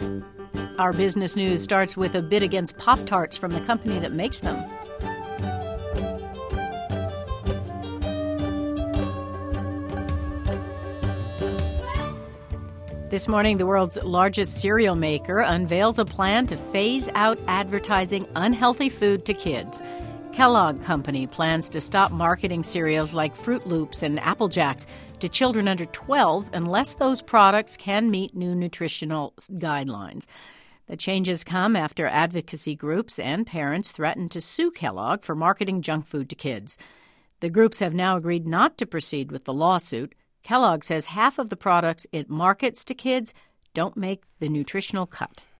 Our business news starts with a bid against Pop-Tarts from the company that makes them. This morning, the world's largest cereal maker unveils a plan to phase out advertising unhealthy food to kids. Kellogg Company plans to stop marketing cereals like Fruit Loops and Apple Jacks to children under 12 unless those products can meet new nutritional guidelines. The changes come after advocacy groups and parents threatened to sue Kellogg for marketing junk food to kids. The groups have now agreed not to proceed with the lawsuit. Kellogg says half of the products it markets to kids don't make the nutritional cut.